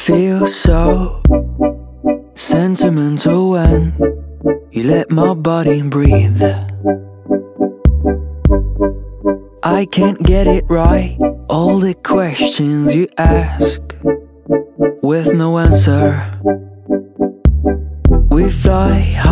feel so sentimental when you let my body breathe. I can't get it right, all the questions you ask with no answer. We fly